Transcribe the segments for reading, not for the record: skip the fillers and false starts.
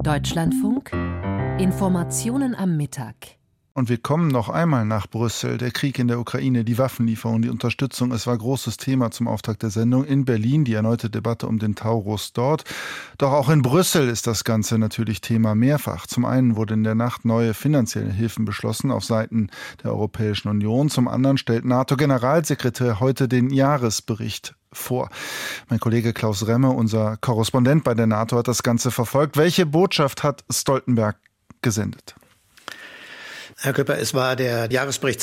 Deutschlandfunk, Informationen am Mittag. Und wir kommen noch einmal nach Brüssel. Der Krieg in der Ukraine, die Waffenlieferung, die Unterstützung. Es war großes Thema zum Auftakt der Sendung. In Berlin die erneute Debatte um den Taurus dort. Doch auch in Brüssel ist das Ganze natürlich Thema mehrfach. Zum einen wurde in der Nacht neue finanzielle Hilfen beschlossen auf Seiten der Europäischen Union. Zum anderen stellt NATO-Generalsekretär heute den Jahresbericht vor. Mein Kollege Klaus Remme, unser Korrespondent bei der NATO, hat das Ganze verfolgt. Welche Botschaft hat Stoltenberg gesendet? Herr Küpper, es war der Jahresbericht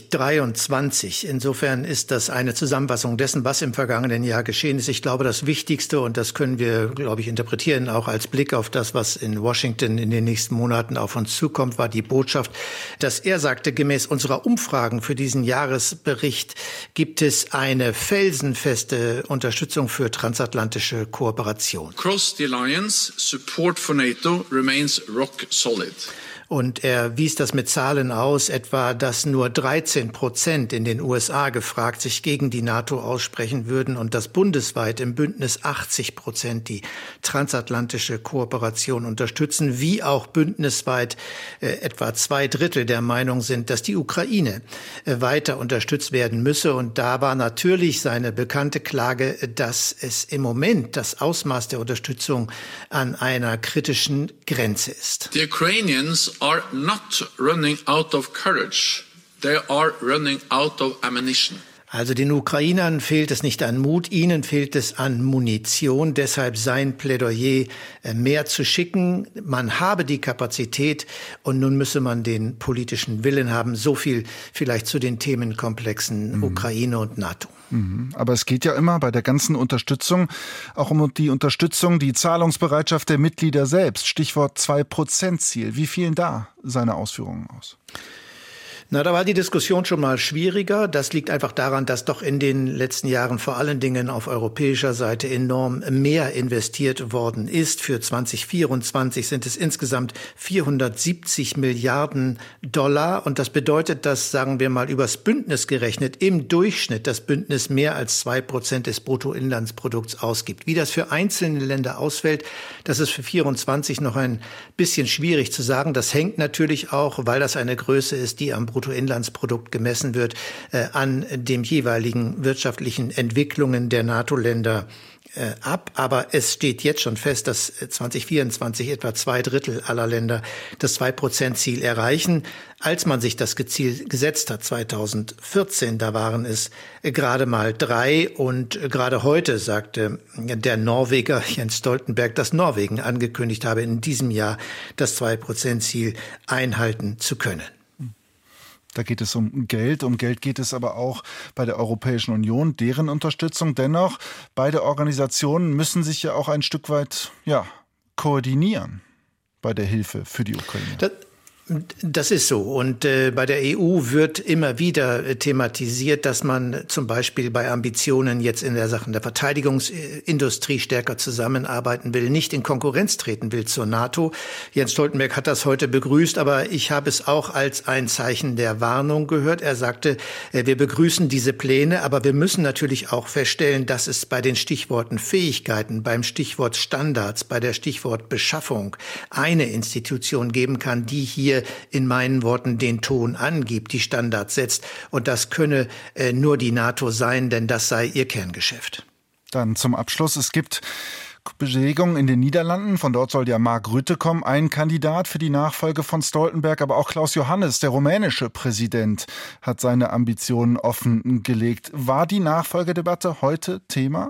2023. Insofern ist das eine Zusammenfassung dessen, was im vergangenen Jahr geschehen ist. Ich glaube, das Wichtigste, und das können wir, glaube ich, interpretieren, auch als Blick auf das, was in Washington in den nächsten Monaten auf uns zukommt, war die Botschaft, dass er sagte, gemäß unserer Umfragen für diesen Jahresbericht gibt es eine felsenfeste Unterstützung für transatlantische Kooperation. Across the alliance, support for NATO remains rock solid. Und er wies das mit Zahlen aus, etwa, dass nur 13% in den USA gefragt sich gegen die NATO aussprechen würden und dass bundesweit im Bündnis 80% die transatlantische Kooperation unterstützen, wie auch bündnisweit etwa 2/3 der Meinung sind, dass die Ukraine weiter unterstützt werden müsse. Und da war natürlich seine bekannte Klage, dass es im Moment das Ausmaß der Unterstützung an einer kritischen Grenze ist. The Ukrainians are not running out of courage. They are running out of ammunition. Also den Ukrainern fehlt es nicht an Mut, ihnen fehlt es an Munition. Deshalb sein Plädoyer, mehr zu schicken. Man habe die Kapazität und nun müsse man den politischen Willen haben. So viel vielleicht zu den Themenkomplexen Ukraine und NATO. Aber es geht ja immer bei der ganzen Unterstützung auch um die Unterstützung, die Zahlungsbereitschaft der Mitglieder selbst. Stichwort 2%-Ziel. Wie fielen da seine Ausführungen aus? Na, da war die Diskussion schon mal schwieriger. Das liegt einfach daran, dass doch in den letzten Jahren vor allen Dingen auf europäischer Seite enorm mehr investiert worden ist. Für 2024 sind es insgesamt 470 Milliarden Dollar. Und das bedeutet, dass, sagen wir mal, übers Bündnis gerechnet, im Durchschnitt das Bündnis mehr als 2% des Bruttoinlandsprodukts ausgibt. Wie das für einzelne Länder ausfällt, das ist für 24 noch ein bisschen schwierig zu sagen. Das hängt natürlich auch, weil das eine Größe ist, die am Bruttoinlandsprodukt gemessen wird, an den jeweiligen wirtschaftlichen Entwicklungen der NATO-Länder ab. Aber es steht jetzt schon fest, dass 2024 etwa 2/3 aller Länder das 2%-Ziel erreichen. Als man sich das Ziel gesetzt hat, 2014, da waren es gerade mal 3. Und gerade heute sagte der Norweger Jens Stoltenberg, dass Norwegen angekündigt habe, in diesem Jahr das 2%-Ziel einhalten zu können. Da geht es um Geld. Um Geld geht es aber auch bei der Europäischen Union, deren Unterstützung. Dennoch, beide Organisationen müssen sich ja auch ein Stück weit koordinieren bei der Hilfe für die Ukraine. Das ist so. Und bei der EU wird immer wieder thematisiert, dass man zum Beispiel bei Ambitionen jetzt in der Sachen der Verteidigungsindustrie stärker zusammenarbeiten will, nicht in Konkurrenz treten will zur NATO. Jens Stoltenberg hat das heute begrüßt, aber ich habe es auch als ein Zeichen der Warnung gehört. Er sagte, wir begrüßen diese Pläne, aber wir müssen natürlich auch feststellen, dass es bei den Stichworten Fähigkeiten, beim Stichwort Standards, bei der Stichwort Beschaffung eine Institution geben kann, die hier in meinen Worten den Ton angibt, die Standards setzt. Und das könne nur die NATO sein, denn das sei ihr Kerngeschäft. Dann zum Abschluss. Es gibt Bewegungen in den Niederlanden. Von dort soll ja Mark Rutte kommen, ein Kandidat für die Nachfolge von Stoltenberg. Aber auch Klaus Johannes, der rumänische Präsident, hat seine Ambitionen offengelegt. War die Nachfolgedebatte heute Thema?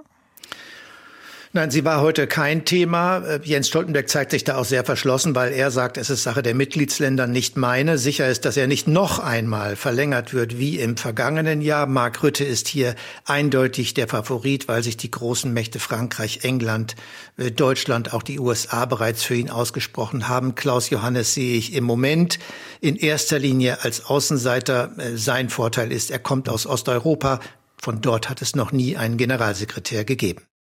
Nein, sie war heute kein Thema. Jens Stoltenberg zeigt sich da auch sehr verschlossen, weil er sagt, es ist Sache der Mitgliedsländer, nicht meine. Sicher ist, dass er nicht noch einmal verlängert wird wie im vergangenen Jahr. Mark Rutte ist hier eindeutig der Favorit, weil sich die großen Mächte Frankreich, England, Deutschland, auch die USA bereits für ihn ausgesprochen haben. Klaus Johannes sehe ich im Moment in erster Linie als Außenseiter. Sein Vorteil ist, er kommt aus Osteuropa. Von dort hat es noch nie einen Generalsekretär gegeben.